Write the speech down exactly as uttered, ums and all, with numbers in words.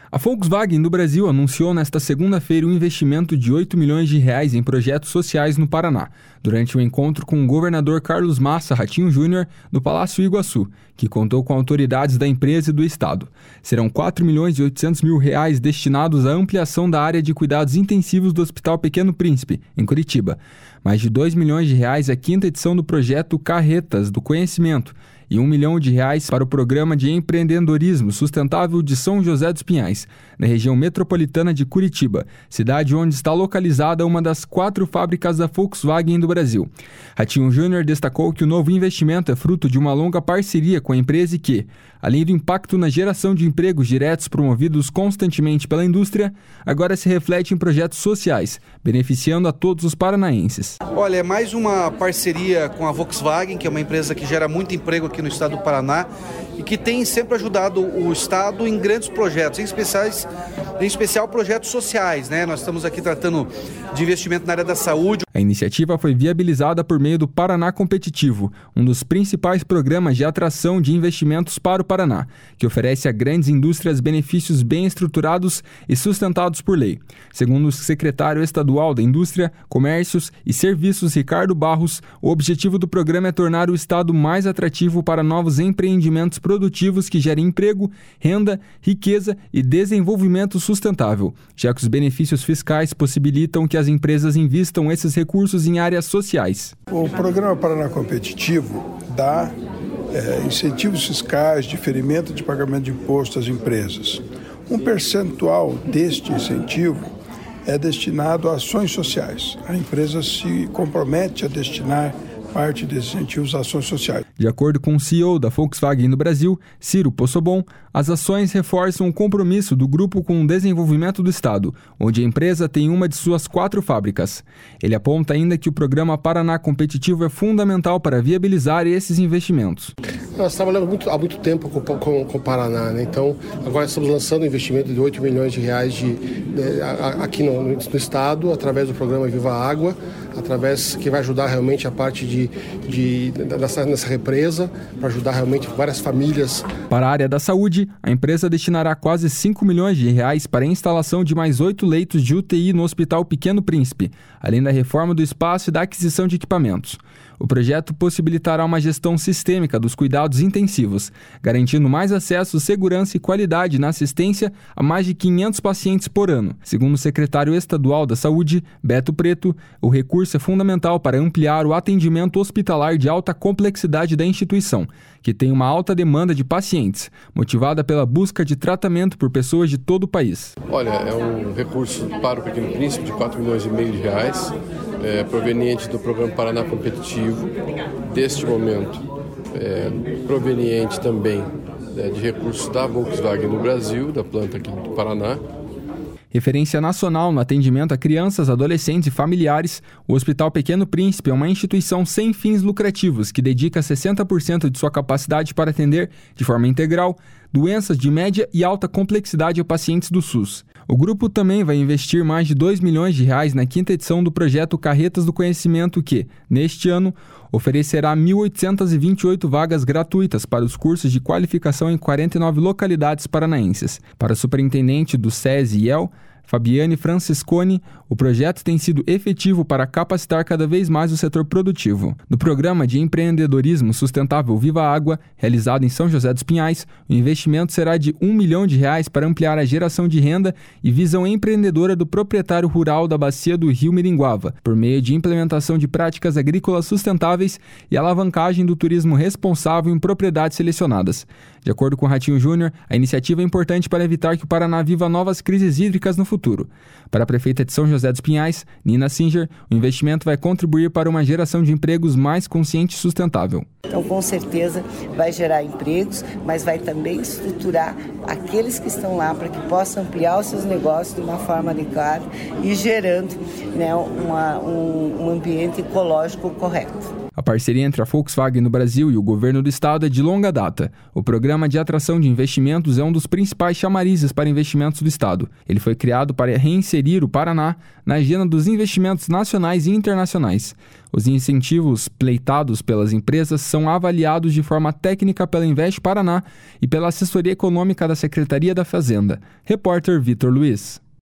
A Volkswagen do Brasil anunciou nesta segunda-feira um investimento de oito milhões de reais em projetos sociais no Paraná, durante um encontro com o governador Carlos Massa Ratinho Júnior no Palácio Iguaçu, que contou com autoridades da empresa e do estado. Serão quatro milhões e oitocentos mil reais destinados à ampliação da área de cuidados intensivos do Hospital Pequeno Príncipe, em Curitiba. Mais de dois milhões de reais a quinta edição do projeto Carretas do Conhecimento, e um milhão de reais para o Programa de Empreendedorismo Sustentável de São José dos Pinhais, na região metropolitana de Curitiba, cidade onde está localizada uma das quatro fábricas da Volkswagen do Brasil. Ratinho Júnior destacou que o novo investimento é fruto de uma longa parceria com a empresa e que, além do impacto na geração de empregos diretos promovidos constantemente pela indústria, agora se reflete em projetos sociais, beneficiando a todos os paranaenses. Olha, é mais uma parceria com a Volkswagen, que é uma empresa que gera muito emprego aqui no estado do Paraná e que tem sempre ajudado o estado em grandes projetos, em, especiais, em especial projetos sociais, né? Nós estamos aqui tratando de investimento na área da saúde. A iniciativa foi viabilizada por meio do Paraná Competitivo, um dos principais programas de atração de investimentos para o Paraná, que oferece a grandes indústrias benefícios bem estruturados e sustentados por lei. Segundo o secretário estadual da Indústria, Comércios e Serviços, Ricardo Barros, o objetivo do programa é tornar o estado mais atrativo para novos empreendimentos produtivos que gerem emprego, renda, riqueza e desenvolvimento sustentável, já que os benefícios fiscais possibilitam que as empresas invistam esses recursos em áreas sociais. O programa Paraná Competitivo dá é, incentivos fiscais, diferimento de pagamento de imposto às empresas. Um percentual deste incentivo é destinado a ações sociais. A empresa se compromete a destinar parte desses incentivos a ações sociais. De acordo com o C E O da Volkswagen no Brasil, Ciro Possobon, as ações reforçam o compromisso do grupo com o desenvolvimento do estado, onde a empresa tem uma de suas quatro fábricas. Ele aponta ainda que o programa Paraná Competitivo é fundamental para viabilizar esses investimentos. Nós trabalhamos muito, há muito tempo com, com, com o Paraná, né? Então agora estamos lançando um investimento de oito milhões de reais de, de, a, aqui no, no estado, através do programa Viva Água, através que vai ajudar realmente a parte de, de, dessa, nessa represa, para ajudar realmente várias famílias. Para a área da saúde, a empresa destinará quase cinco milhões de reais para a instalação de mais oito leitos de U T I no Hospital Pequeno Príncipe, além da reforma do espaço e da aquisição de equipamentos. O projeto possibilitará uma gestão sistêmica dos cuidados intensivos, garantindo mais acesso, segurança e qualidade na assistência a mais de quinhentos pacientes por ano. Segundo o secretário estadual da Saúde, Beto Preto, o recurso é fundamental para ampliar o atendimento hospitalar de alta complexidade da instituição, que tem uma alta demanda de pacientes, motivada pela busca de tratamento por pessoas de todo o país. Olha, é um recurso para o Pequeno Príncipe de quatro milhões e meio de reais, é, proveniente do programa Paraná Competitivo, deste momento, é, proveniente também é, de recursos da Volkswagen no Brasil, da planta aqui do Paraná. Referência nacional no atendimento a crianças, adolescentes e familiares, o Hospital Pequeno Príncipe é uma instituição sem fins lucrativos que dedica sessenta por cento de sua capacidade para atender, de forma integral, doenças de média e alta complexidade a pacientes do SUS. O grupo também vai investir mais de dois milhões de reais na quinta edição do projeto Carretas do Conhecimento que, neste ano, oferecerá mil oitocentas e vinte e oito vagas gratuitas para os cursos de qualificação em quarenta e nove localidades paranaenses. Para o superintendente do SESI e I E L, Fabiane Francisconi, o projeto tem sido efetivo para capacitar cada vez mais o setor produtivo. No programa de empreendedorismo sustentável Viva Água, realizado em São José dos Pinhais, o investimento será de um milhão de reais para ampliar a geração de renda e visão empreendedora do proprietário rural da bacia do Rio Miringuava, por meio de implementação de práticas agrícolas sustentáveis e alavancagem do turismo responsável em propriedades selecionadas. De acordo com Ratinho Júnior, a iniciativa é importante para evitar que o Paraná viva novas crises hídricas no futuro. Para a prefeita de São José dos Pinhais, Nina Singer, o investimento vai contribuir para uma geração de empregos mais consciente e sustentável. Então, com certeza, vai gerar empregos, mas vai também estruturar aqueles que estão lá para que possam ampliar os seus negócios de uma forma adequada e gerando, né, uma, um, um ambiente ecológico correto. A parceria entre a Volkswagen no Brasil e o governo do estado é de longa data. O Programa de Atração de Investimentos é um dos principais chamarizes para investimentos do estado. Ele foi criado para reinserir o Paraná na agenda dos investimentos nacionais e internacionais. Os incentivos pleitados pelas empresas são avaliados de forma técnica pela Invest Paraná e pela assessoria econômica da Secretaria da Fazenda. Repórter Vitor Luiz.